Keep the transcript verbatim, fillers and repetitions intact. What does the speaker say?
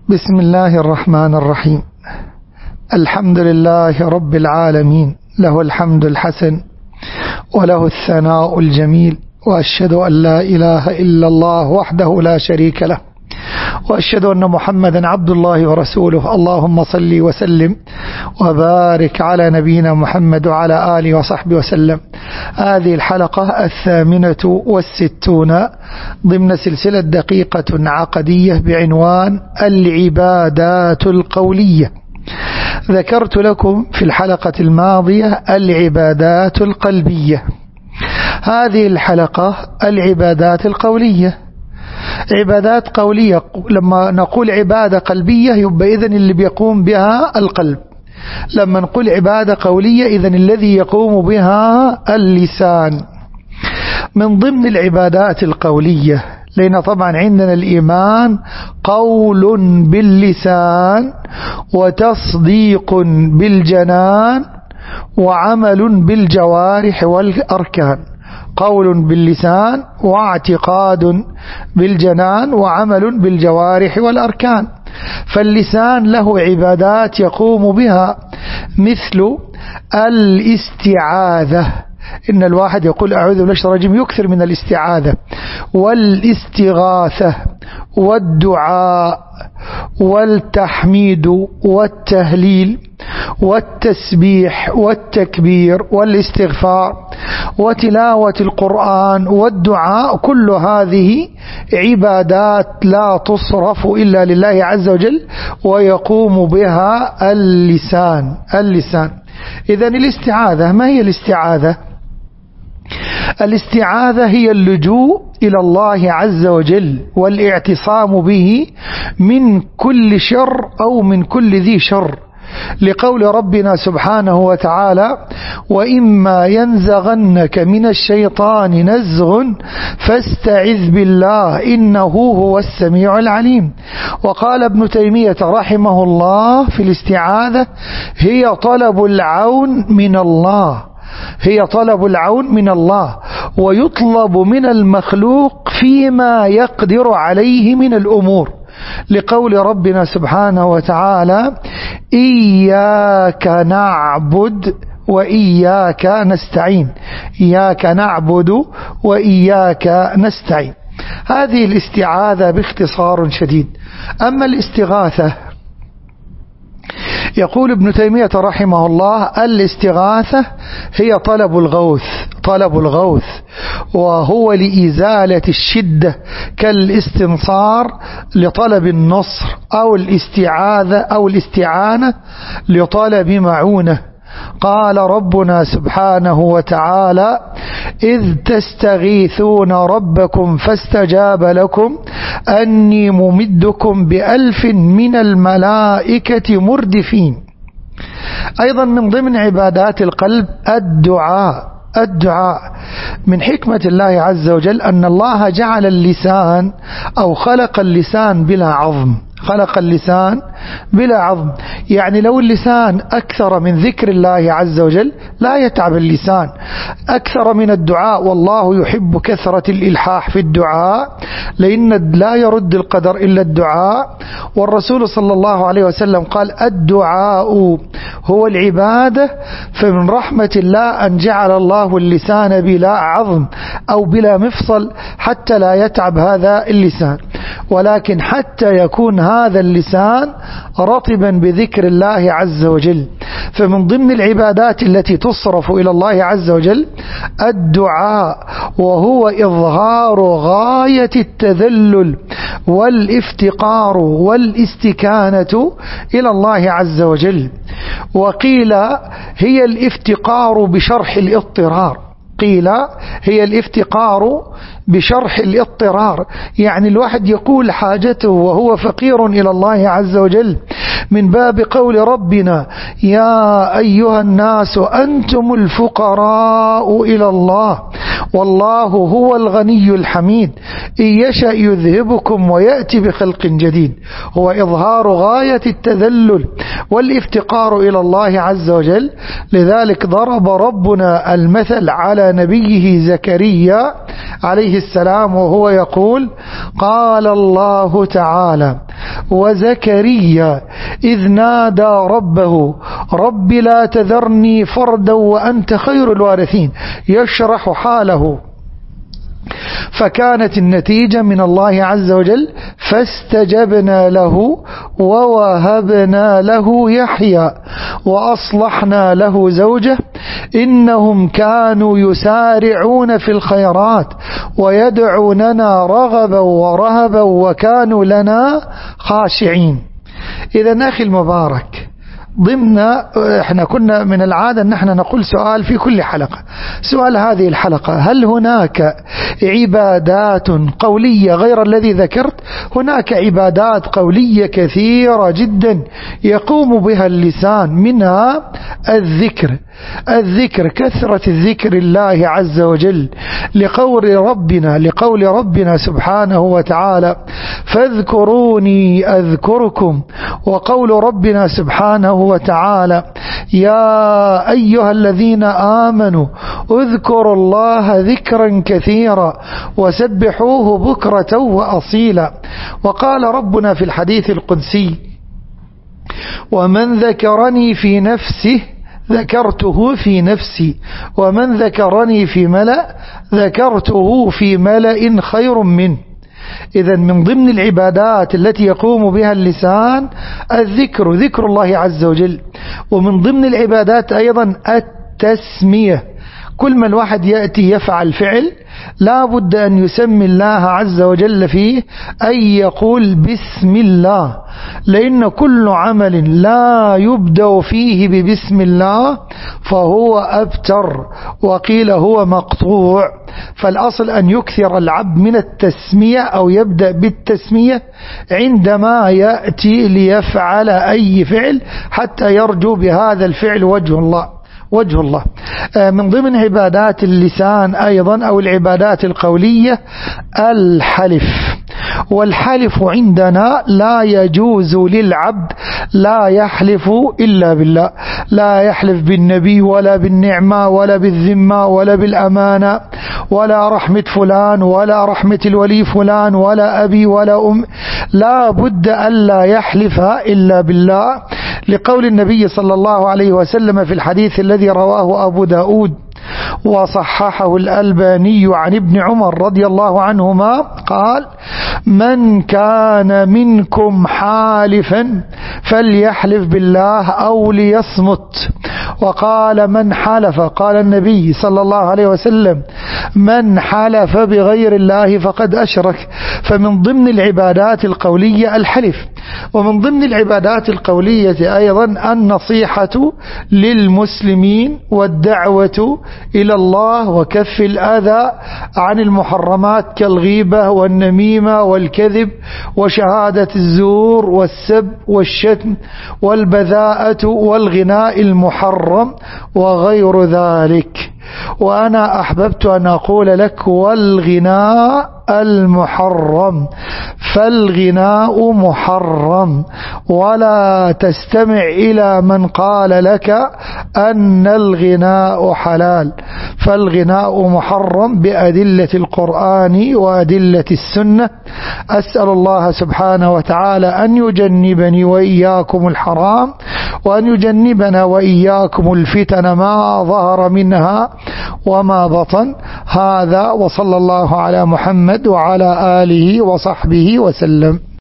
بسم الله الرحمن الرحيم. الحمد لله رب العالمين، له الحمد الحسن وله الثناء الجميل، وأشهد أن لا إله إلا الله وحده لا شريك له، وأشهد أن محمدا عبد الله ورسوله. اللهم صل وسلم وبارك على نبينا محمد وعلى آله وصحبه وسلم. هذه الحلقة الثامنة والستون ضمن سلسلة دقيقة عقدية بعنوان العبادات القولية. ذكرت لكم في الحلقة الماضية العبادات القلبية، هذه الحلقة العبادات القولية. عبادات قولية، لما نقول عبادة قلبية يبقى إذن اللي بيقوم بها القلب، لما نقول عبادة قولية إذن الذي يقوم بها اللسان. من ضمن العبادات القولية، لأن طبعا عندنا الإيمان قول باللسان وتصديق بالجنان وعمل بالجوارح والأركان. قول باللسان واعتقاد بالجنان وعمل بالجوارح والأركان. فاللسان له عبادات يقوم بها، مثل الاستعاذة، إن الواحد يقول أعوذ بالله من الشيطان الرجيم، يكثر من الاستعاذة، والاستغاثة والدعاء والتحميد والتهليل والتسبيح والتكبير والاستغفار وتلاوة القرآن والدعاء. كل هذه عبادات لا تصرف إلا لله عز وجل ويقوم بها اللسان. اللسان إذن الاستعاذة، ما هي الاستعاذة؟ الاستعاذة هي اللجوء إلى الله عز وجل والاعتصام به من كل شر أو من كل ذي شر، لقول ربنا سبحانه وتعالى: وإما ينزغنك من الشيطان نزغ فاستعذ بالله إنه هو السميع العليم. وقال ابن تيمية رحمه الله في الاستعاذة: هي طلب العون من الله، هي طلب العون من الله، ويطلب من المخلوق فيما يقدر عليه من الأمور، لقول ربنا سبحانه وتعالى: إياك نعبد وإياك نستعين. إياك نعبد وإياك نستعين. هذه الاستعاذة باختصار شديد. أما الاستغاثة، يقول ابن تيمية رحمه الله: الاستغاثة هي طلب الغوث، طلب الغوث وهو لإزالة الشدة، كالاستنصار لطلب النصر، أو الاستعاذة أو الاستعانة لطلب معونة. قال ربنا سبحانه وتعالى: إذ تستغيثون ربكم فاستجاب لكم أني ممدكم بألف من الملائكة مردفين. أيضا من ضمن عبادات القلب الدعاء. الدعاء من حكمة الله عز وجل أن الله جعل اللسان أو خلق اللسان بلا عظم، خلق اللسان بلا عظم. يعني لو اللسان أكثر من ذكر الله عز وجل لا يتعب اللسان، أكثر من الدعاء، والله يحب كثرة الإلحاح في الدعاء، لأن لا يرد القدر إلا الدعاء. والرسول صلى الله عليه وسلم قال: الدعاء هو العبادة. فمن رحمة الله أن جعل الله اللسان بلا عظم أو بلا مفصل حتى لا يتعب هذا اللسان، ولكن حتى يكون هذا اللسان رطبا بذكر الله عز وجل. فمن ضمن العبادات التي تصرف إلى الله عز وجل الدعاء، وهو إظهار غاية التذلل والافتقار والاستكانة إلى الله عز وجل. وقيل هي الافتقار بشرح الاضطرار، قيل هي الافتقار بشرح الاضطرار، يعني الواحد يقول حاجته وهو فقير إلى الله عز وجل، من باب قول ربنا: يا أيها الناس أنتم الفقراء إلى الله والله هو الغني الحميد إن يشأ يذهبكم ويأتي بخلق جديد. هو إظهار غاية التذلل والافتقار إلى الله عز وجل. لذلك ضرب ربنا المثل على نبيه زكريا عليه السلام وهو يقول: قال الله تعالى: وزكريا إذ نادى ربه رب لا تذرني فردا وأنت خير الوارثين، يشرح حاله. فكانت النتيجة من الله عز وجل: فاستجبنا له ووهبنا له يحيى وأصلحنا له زوجه إنهم كانوا يسارعون في الخيرات ويدعوننا رغبا ورهبا وكانوا لنا خاشعين. إذا أخي المبارك، ضمن احنا كنا من العادة ان احنا نقول سؤال في كل حلقة. سؤال هذه الحلقة: هل هناك عبادات قولية غير الذي ذكرت؟ هناك عبادات قولية كثيرة جدا يقوم بها اللسان، منها الذكر. الذكر، كثرة الذكر الله عز وجل، لقول ربنا لقول ربنا سبحانه وتعالى: فاذكروني أذكركم، وقول ربنا سبحانه وتعالى: يا أيها الذين آمنوا اذكروا الله ذكرا كثيرا وسبحوه بكرة وأصيلا. وقال ربنا في الحديث القدسي: ومن ذكرني في نفسه ذكرته في نفسي ومن ذكرني في ملأ ذكرته في ملأ خير منه. إذن من ضمن العبادات التي يقوم بها اللسان الذكر، ذكر الله عز وجل. ومن ضمن العبادات أيضا التسمية. كل ما الواحد يأتي يفعل فعل لا بد أن يسمي الله عز وجل فيه، أي يقول بسم الله، لأن كل عمل لا يبدأ فيه ببسم الله فهو أبتر، وقيل هو مقطوع. فالأصل أن يكثر العبد من التسمية أو يبدأ بالتسمية عندما يأتي ليفعل أي فعل حتى يرجو بهذا الفعل وجه الله وجه الله. من ضمن عبادات اللسان أيضا أو العبادات القولية الحلف. والحلف عندنا لا يجوز للعبد، لا يحلف إلا بالله، لا يحلف بالنبي ولا بالنعمة ولا بالذمة ولا بالأمانة ولا رحمة فلان ولا رحمة الولي فلان ولا أبي ولا أم، لا بد ألا يحلف إلا بالله، لقول النبي صلى الله عليه وسلم في الحديث الذي رواه أبو داود وصححه الألباني عن ابن عمر رضي الله عنهما قال: من كان منكم حالفا فليحلف بالله أو ليصمت. وقال: من حلف، قال النبي صلى الله عليه وسلم: من حلف بغير الله فقد أشرك. فمن ضمن العبادات القولية الحلف. ومن ضمن العبادات القولية أيضا النصيحة للمسلمين والدعوة إلى الله وكف الأذى عن المحرمات كالغيبة والنميمة والكذب وشهادة الزور والسب والشتم والبذاءة والغناء المحرم وغير ذلك. وأنا أحببت أن أقول لك: والغناء المحرم، فالغناء محرم، ولا تستمع إلى من قال لك أن الغناء حلال، فالغناء محرم بأدلة القرآن وأدلة السنة. أسأل الله سبحانه وتعالى أن يجنبني وإياكم الحرام، وأن يجنبنا وإياكم الفتن ما ظهر منها وما بطن. هذا، وصلى الله على محمد وعلى آله وصحبه وسلم.